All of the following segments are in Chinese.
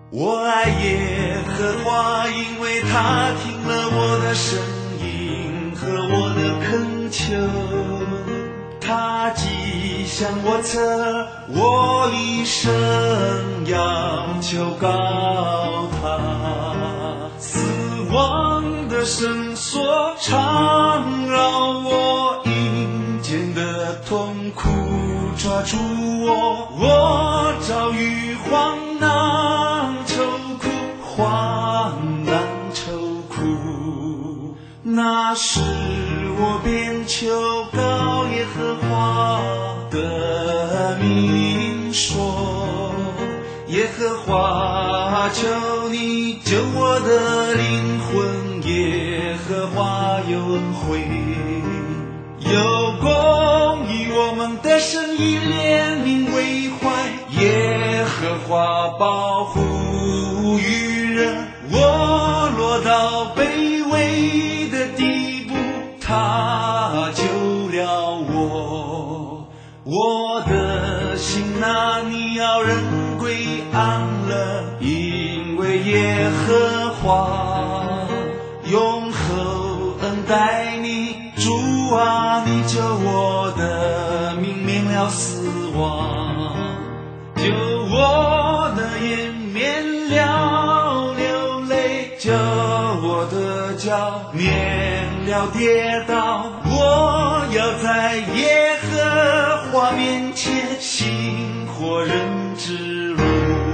我爱耶和华，因为他听了我的声音和我的恳求，他既向我侧，我一生要求告他。死亡的绳索缠绕我，阴间的痛苦抓住我，我遭遇患难愁苦，患难愁苦。那时我便求告耶和华的名说，耶和华求你救我的灵魂，耶和华有恩惠有公义，我们的神以怜悯为怀，耶和华保护愚人，我落到卑微的地步，他救了我。我的心啊，你要人归安乐，因为耶和华永恒恩待你。主啊，你救我的命免了死亡，救我的眼免了流泪，救我的脚免了跌倒。我要在耶和华面前行活人之路。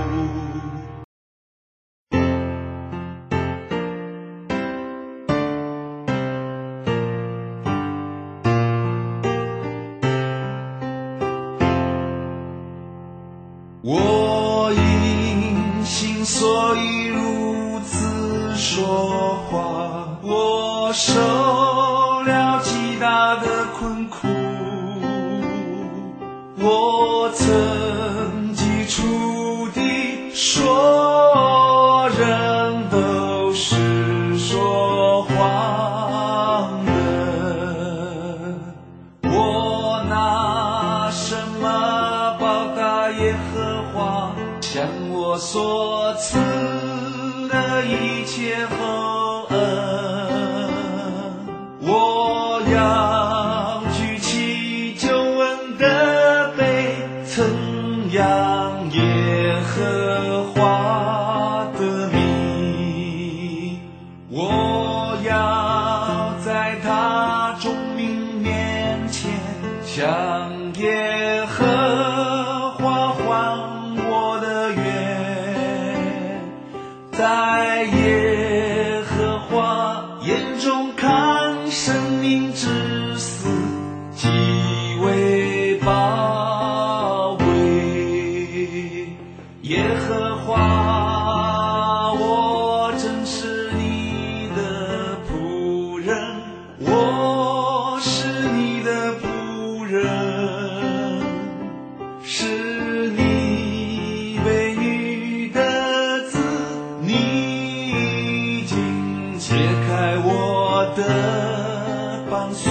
我因心所以如此说话，我受了极大的困苦，我曾记出的说人都是说谎的，我拿什么报答耶和华向我所赐的一切厚恩？我要举起救恩的杯，称扬耶和华的名。我要在他众民面前向耶和华还我的愿，在耶和华眼中看生命之死极为宝贵。耶和华，我真是你的仆人，我是你的仆人，是你为女的子，你已经解开我的绑锁。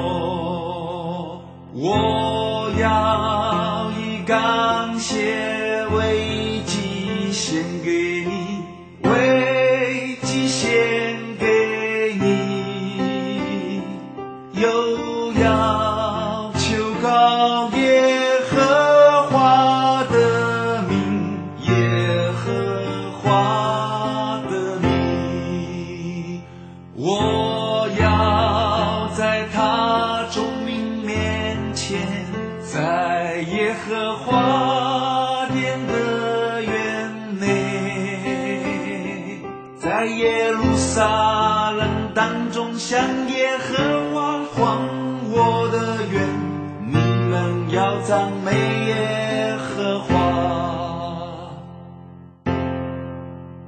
我要以感谢为祭献给你，为祭献给你，又要求告耶和华的名，耶和华的名。我要在他众民面前，在耶和华殿的院内，在耶路撒冷当中向耶和华还我的愿。你们要赞美耶